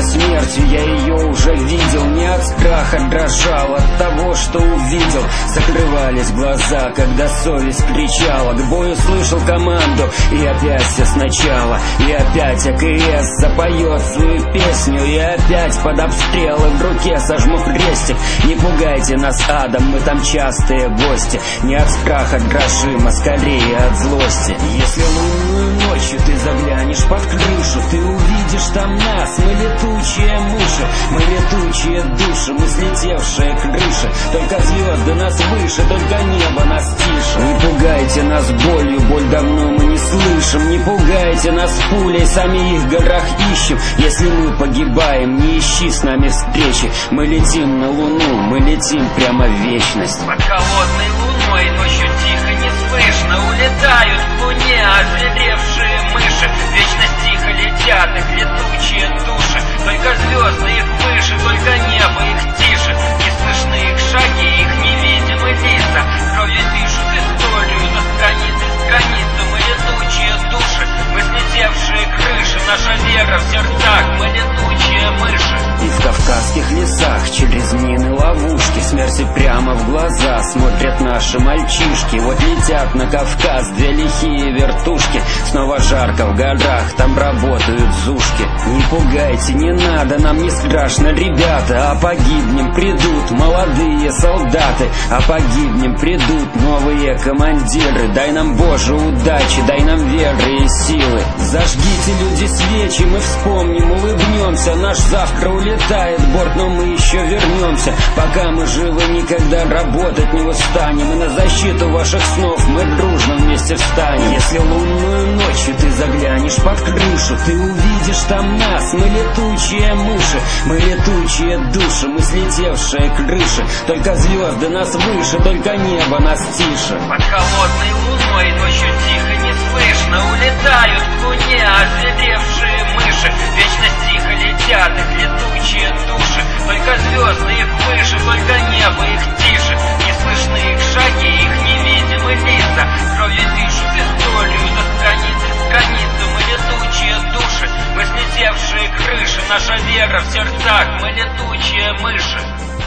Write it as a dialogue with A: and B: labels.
A: смертью, я ее уже видел. Не от страха дрожал, от того, что увидел. Закрывались глаза, когда совесть кричала. К бою слышал команду, и опять все сначала. И опять АКС запоет свою песню. И опять под обстрелы в руке сожму крестик. Не пугайте нас адом, мы там частые гости. Не от страха дрожим, а скорее от злости. Если лунную ночью ты заглянешь под крышу, ты увидишь там нас, мы летучие мыши. Мы летучие души, мы слетевшие крыши. Только звезды нас выше, только небо нас тише. Не пугайте нас болью, боль давно мы не слышим. Не пугайте нас пулей, сами их в горах ищем. Если мы погибаем, не ищи с нами встречи. Мы летим на луну, мы летим прямо в вечность.
B: Под холодной луной ночью тихо не слышно. Улетают к луне озверевшие мыши. Вечность тихо летят их летучие души. Только звезды их выше, только небо их тише. Не слышны их шаги, их невидимы лица. Кровью пишут историю на страницу. Мы летучие души, мы слетевшие крыши. Наша вера в сердцах, мы летучие мыши.
A: И в кавказских лесах через мины ловушки смерти прямо в глаза смотрят наши мальчишки. Вот летят на Кавказ две лихие вертушки. Снова жарко в горах, там работают зушки. Не пугайте, не надо, нам не страшно, ребята. А погибнем придут молодые солдаты. А погибнем придут новые командиры. Дай нам, Боже, удачи, дай нам веры и силы. Зажгите, люди, свечи, мы вспомним, улыбнемся. Наш завтра улетает борт, но мы еще вернемся. Пока мы живы, никогда работать не устанем. И на защиту ваших снов мы дружно вместе встанем. Если лунную ночью ты заглянешь под крышу, ты увидишь там нас, мы летучие мыши. Мы летучие души, мы слетевшие крыши. Только звезды нас выше, только небо нас тише.
B: Под холодной луной ночью тихо не слышно. Улетают к луне озверевшие мыши. Вечность тихо летят их летучие души. Только звезды их выше, только небо их тише. Не слышны их шаги, их невидимы лица. Кровью пишут историю на страницу. Мы летучие души, мы слетевшие крыши. Наша вера в сердцах, мы летучие мыши.